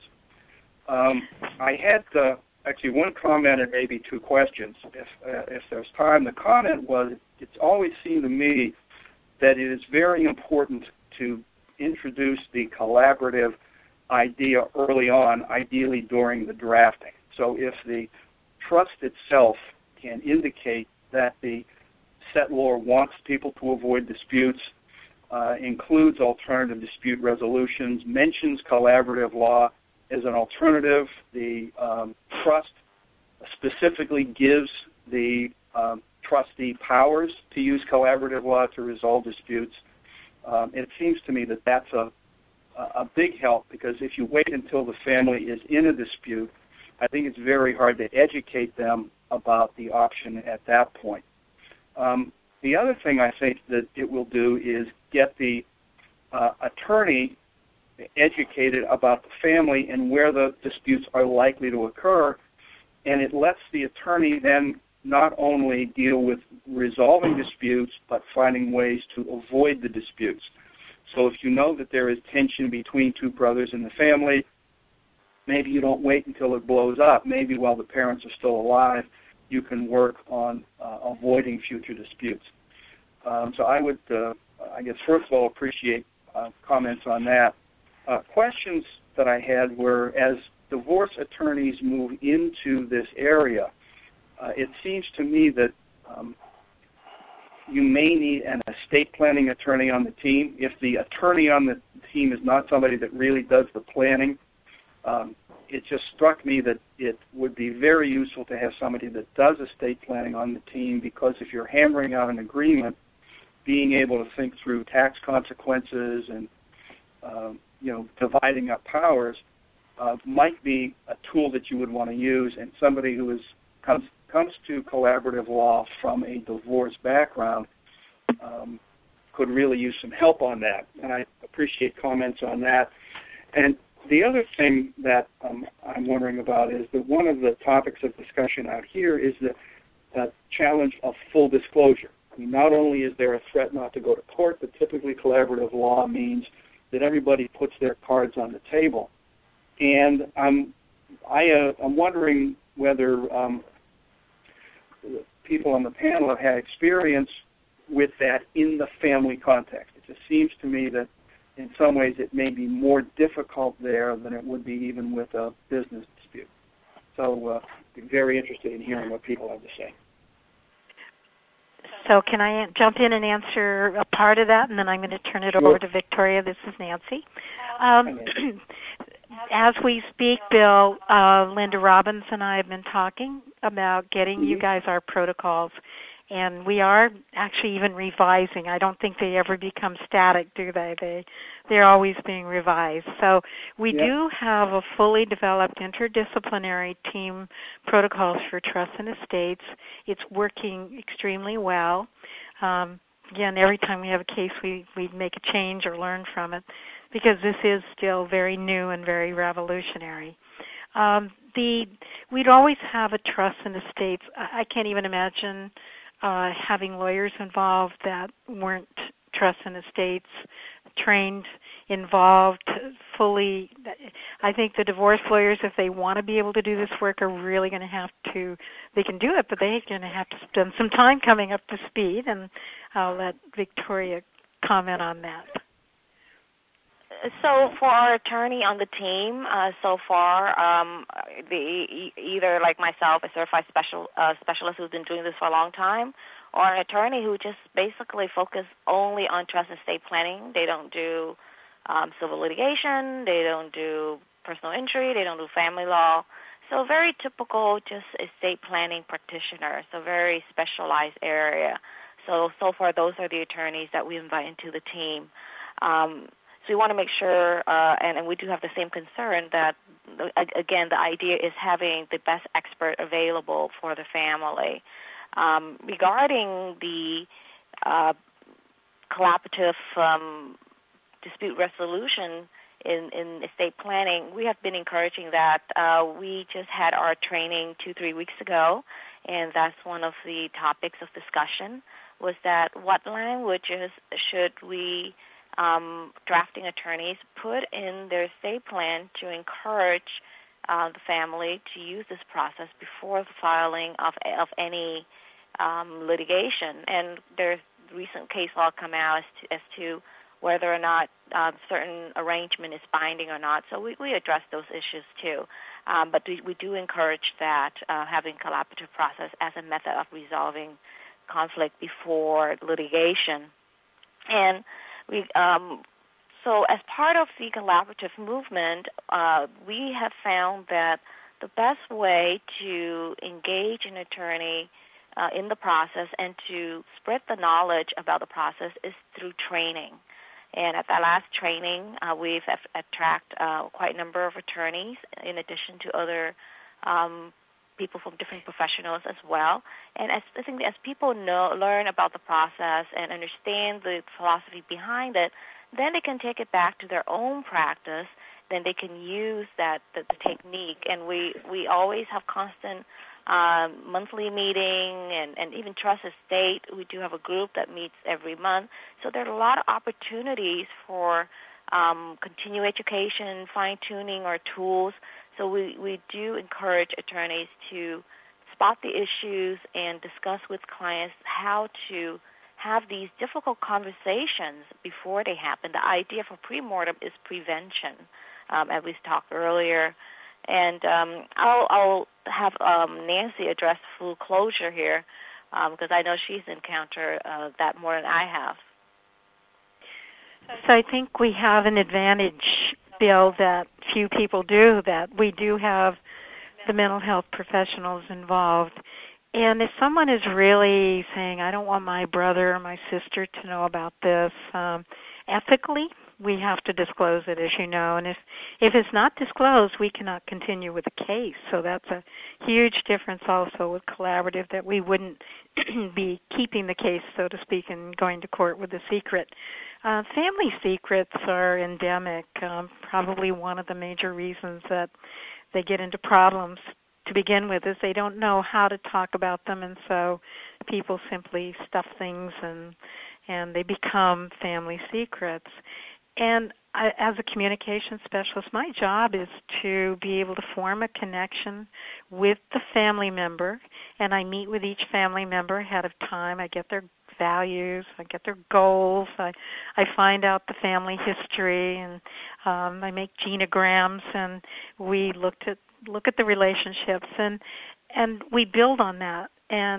F: I had actually one comment and maybe 2 questions, if there's time. The comment was, it's always seemed to me that it is very important to introduce the collaborative idea early on, ideally during the drafting. So if the trust itself can indicate that the settlor wants people to avoid disputes, includes alternative dispute resolutions, mentions collaborative law as an alternative, the trust specifically gives the trustee powers to use collaborative law to resolve disputes. It seems to me that that's a big help, because if you wait until the family is in a dispute, I think it's very hard to educate them about the option at that point. The other thing I think that it will do is get the attorney educated about the family and where the disputes are likely to occur, and it lets the attorney then not only deal with resolving disputes, but finding ways to avoid the disputes. So if you know that there is tension between 2 brothers in the family, maybe you don't wait until it blows up. Maybe while the parents are still alive, you can work on avoiding future disputes. So I would, I guess, first of all, appreciate comments on that. Questions that I had were, as divorce attorneys move into this area, it seems to me that you may need an estate planning attorney on the team. If the attorney on the team is not somebody that really does the planning, it just struck me that it would be very useful to have somebody that does estate planning on the team, because if you're hammering out an agreement, being able to think through tax consequences and dividing up powers might be a tool that you would want to use, and somebody who comes to collaborative law from a divorce background could really use some help on that, and I appreciate comments on that. And the other thing that I'm wondering about is that one of the topics of discussion out here is the challenge of full disclosure. I mean, not only is there a threat not to go to court, but typically collaborative law means that everybody puts their cards on the table. And I'm wondering whether people on the panel have had experience with that in the family context. It just seems to me that in some ways it may be more difficult there than it would be even with a business dispute. So I'm very interested in hearing what people have to say.
C: So can I jump in and answer a part of that, and then I'm going to turn it over to Victoria. This is Nancy. As we speak, Bill, Linda Robbins and I have been talking about getting you guys our protocols, and we are actually even revising. I don't think they ever become static, do they? They're always being revised. So we do have a fully developed interdisciplinary team protocols for trusts and estates. It's working extremely well. Again, every time we have a case, we make a change or learn from it, because this is still very new and very revolutionary. We'd always have a trust and estates. I can't even imagine having lawyers involved that weren't trust and estates trained, involved fully. I think the divorce lawyers, if they want to be able to do this work, are really going to have to, they can do it, but they're going to have to spend some time coming up to speed, and I'll let Victoria comment on that.
D: So for our attorney on the team, so far, either like myself, a certified specialist who's been doing this for a long time, or an attorney who just basically focus only on trust and estate planning. They don't do civil litigation. They don't do personal injury. They don't do family law. So very typical just estate planning practitioner, so very specialized area. So far, those are the attorneys that we invite into the team. So we want to make sure, and we do have the same concern, that, again, the idea is having the best expert available for the family. Regarding the collaborative dispute resolution in estate planning, we have been encouraging that. We just had our training 2-3 weeks ago, and that's one of the topics of discussion, was that what languages should we drafting attorneys put in their estate plan to encourage the family to use this process before the filing of any litigation. And there's recent case law come out as to whether or not certain arrangement is binding or not. So we address those issues too. But we do encourage that, having collaborative process as a method of resolving conflict before litigation. And so as part of the collaborative movement, we have found that the best way to engage an attorney in the process and to spread the knowledge about the process is through training. And at that last training, we've attracted quite a number of attorneys in addition to other people from different professionals as well. And I think as people learn about the process and understand the philosophy behind it, then they can take it back to their own practice. Then they can use the technique. And we always have constant monthly meeting, and even trust estate. We do have a group that meets every month. So there are a lot of opportunities for continuing education, fine-tuning our tools. So we do encourage attorneys to spot the issues and discuss with clients how to have these difficult conversations before they happen. The idea for pre-mortem is prevention, as we talked earlier. And I'll have Nancy address full closure here, because I know she's encountered that more than I have.
C: So I think we have an advantage, Bill, that few people do, that we do have the mental health professionals involved. And if someone is really saying, I don't want my brother or my sister to know about this, ethically, we have to disclose it, as you know. And if it's not disclosed, we cannot continue with the case. So that's a huge difference also with collaborative, that we wouldn't be keeping the case, so to speak, and going to court with a secret. Family secrets are endemic. Probably one of the major reasons that they get into problems to begin with is they don't know how to talk about them, and so people simply stuff things and they become family secrets. And as a communication specialist, my job is to be able to form a connection with the family member, and I meet with each family member ahead of time. I get their values, I get their goals, I find out the family history, and I make genograms, and we look at the relationships, and we build on that. And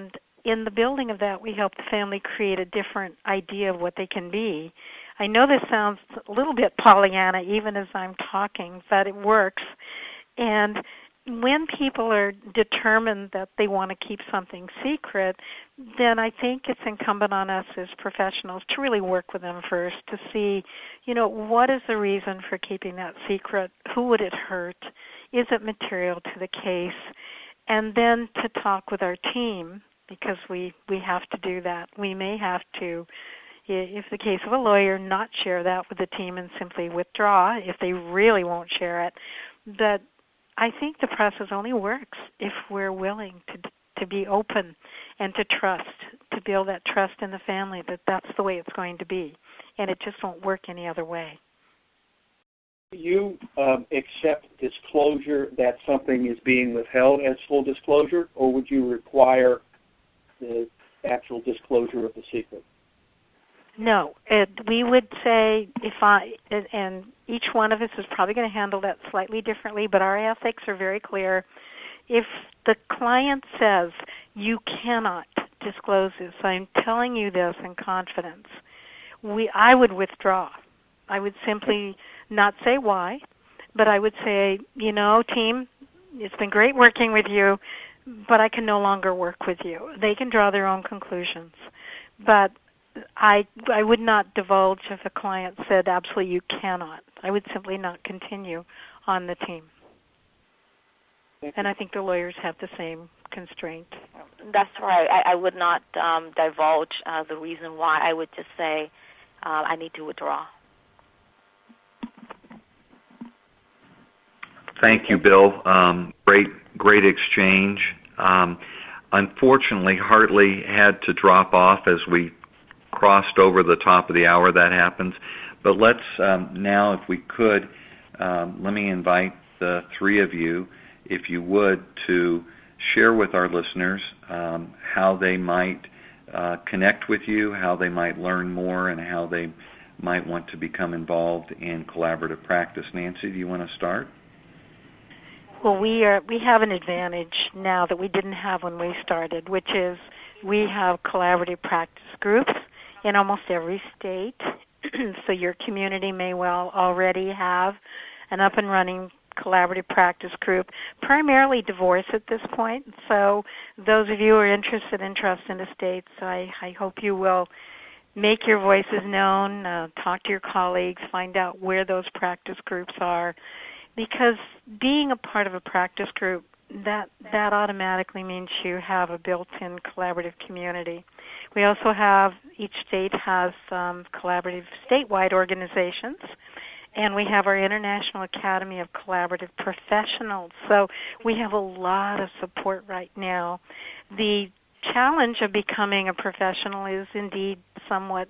C: in the building of that, we help the family create a different idea of what they can be. I know this sounds a little bit Pollyanna even as I'm talking, but it works. And when people are determined that they want to keep something secret, then I think it's incumbent on us as professionals to really work with them first to see, what is the reason for keeping that secret? Who would it hurt? Is it material to the case? And then to talk with our team, because we have to do that. We may have to, if the case of a lawyer, not share that with the team and simply withdraw if they really won't share it. But I think the process only works if we're willing to be open and to trust, to build that trust in the family that that's the way it's going to be, and it just won't work any other way.
F: Do you accept disclosure that something is being withheld as full disclosure, or would you require the actual disclosure of the secret?
C: No, we would say and each one of us is probably going to handle that slightly differently, but our ethics are very clear. If the client says, you cannot disclose this, I'm telling you this in confidence, I would withdraw. I would simply not say why, but I would say, team, it's been great working with you, but I can no longer work with you. They can draw their own conclusions. But I would not divulge if a client said, absolutely, you cannot. I would simply not continue on the team. And I think the lawyers have the same constraint.
D: That's right. I would not divulge the reason why. I would just say I need to withdraw.
B: Thank you, Bill. Great exchange. Unfortunately, Hartley had to drop off as we crossed over the top of the hour. That happens. But let's now, if we could, let me invite the three of you, if you would, to share with our listeners how they might connect with you, how they might learn more, and how they might want to become involved in collaborative practice. Nancy, do you want to start?
C: Well, we have an advantage now that we didn't have when we started, which is we have collaborative practice groups in almost every state. So your community may well already have an up and running collaborative practice group, primarily divorce at this point. So those of you who are interested in trust in estates, I hope you will make your voices known, talk to your colleagues, find out where those practice groups are. Because being a part of a practice group, that automatically means you have a built-in collaborative community. We also have, each state has collaborative statewide organizations, and we have our International Academy of Collaborative Professionals. So we have a lot of support right now. The challenge of becoming a professional is indeed somewhat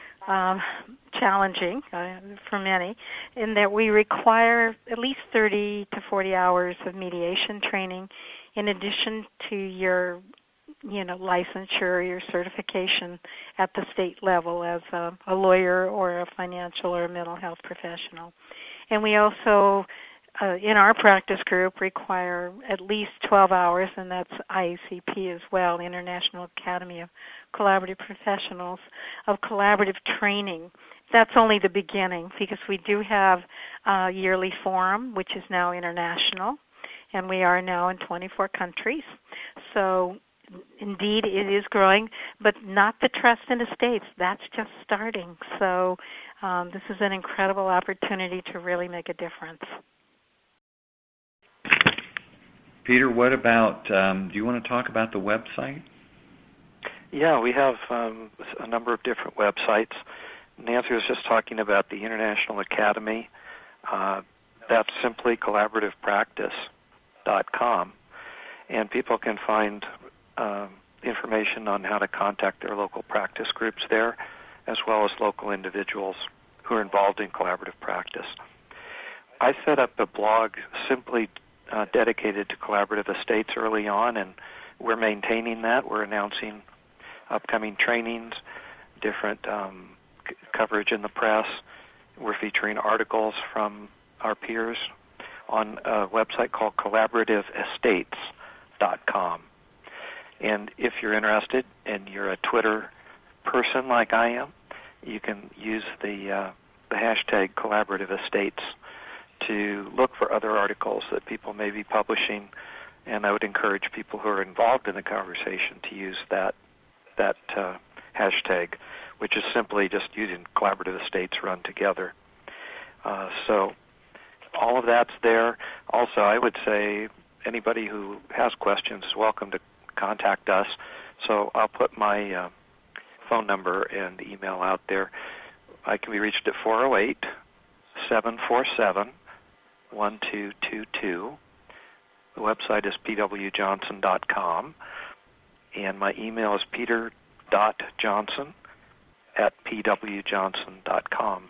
C: challenging for many, in that we require at least 30 to 40 hours of mediation training in addition to your licensure, your certification at the state level as a lawyer or a financial or a mental health professional. And we also, in our practice group, require at least 12 hours, and that's IACP as well, the International Academy of Collaborative Professionals, of collaborative training. That's only the beginning, because we do have a yearly forum, which is now international, and we are now in 24 countries. So indeed, it is growing, but not the trust in estates. That's just starting. So this is an incredible opportunity to really make a difference.
B: Peter, what about, do you want to talk about the website?
E: Yeah, we have a number of different websites. Nancy was just talking about the International Academy. That's simply collaborativepractice.com. And people can find information on how to contact their local practice groups there, as well as local individuals who are involved in collaborative practice. I set up a blog simply dedicated to collaborative estates early on, and we're maintaining that. We're announcing upcoming trainings, different coverage in the press. We're featuring articles from our peers on a website called collaborativeestates.com. And if you're interested and you're a Twitter person like I am, you can use the hashtag Collaborative Estates to look for other articles that people may be publishing, and I would encourage people who are involved in the conversation to use that hashtag, which is simply just using Collaborative Estates run together. So all of that's there. Also, I would say anybody who has questions is welcome to contact us. So I'll put my phone number and email out there. I can be reached at 408-747-1222. The website is pwjohnson.com, and my email is peter.johnson@pwjohnson.com.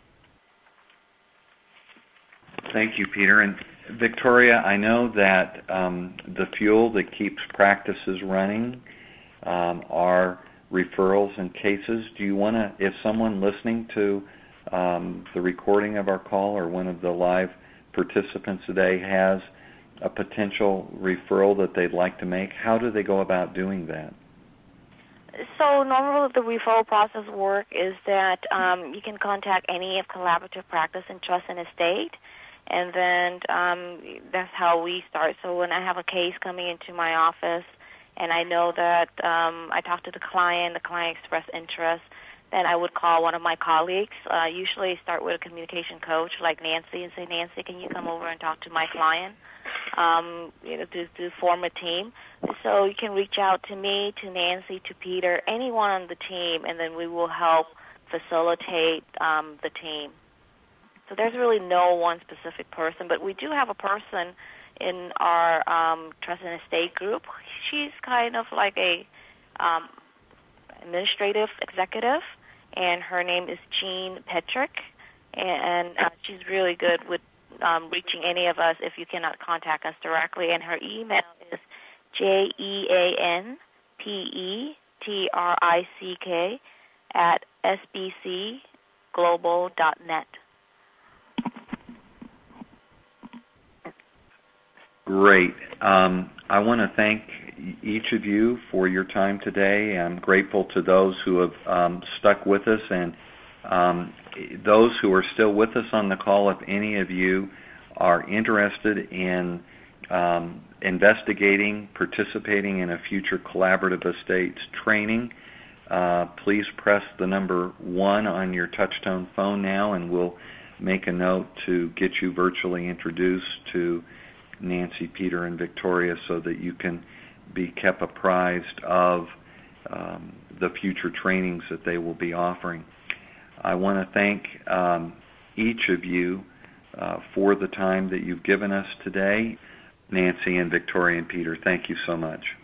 B: Thank you, Peter. And Victoria, I know that the fuel that keeps practices running are referrals and cases. Do you want to, if someone listening to the recording of our call or one of the live participants today has a potential referral that they'd like to make, how do they go about doing that?
D: So normally the referral process work is that you can contact any of Collaborative Practice in Trust and Estate, and then that's how we start. So when I have a case coming into my office and I know that I talked to the client expressed interest, then I would call one of my colleagues. Usually start with a communication coach like Nancy and say, Nancy, can you come over and talk to my client? To form a team. So you can reach out to me, to Nancy, to Peter, anyone on the team, and then we will help facilitate the team. So there's really no one specific person, but we do have a person in our Trust and Estate group. She's kind of like a administrative executive, and her name is Jean Petrick, and she's really good with reaching any of us if you cannot contact us directly. And her email is JeanPetrick@sbcglobal.net.
B: Great. I want to thank each of you for your time today. I'm grateful to those who have stuck with us, and those who are still with us on the call. If any of you are interested in investigating, participating in a future Collaborative Estates training, please press the number 1 on your touch-tone phone now, and we'll make a note to get you virtually introduced to Nancy, Peter, and Victoria so that you can be kept apprised of the future trainings that they will be offering. I want to thank each of you for the time that you've given us today. Nancy and Victoria and Peter, thank you so much.